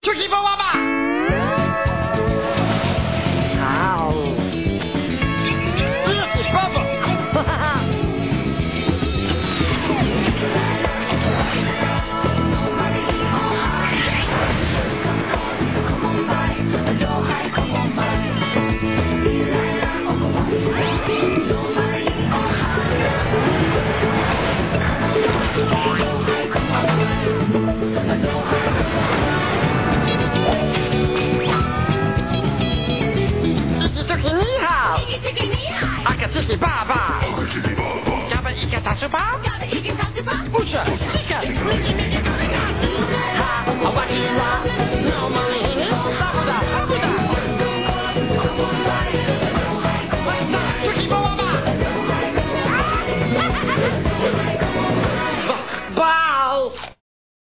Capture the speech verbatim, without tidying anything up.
出去帮我吧。 好， 这是爸爸。 哈哈哈。 这是爸爸，要不一个大书包，不是。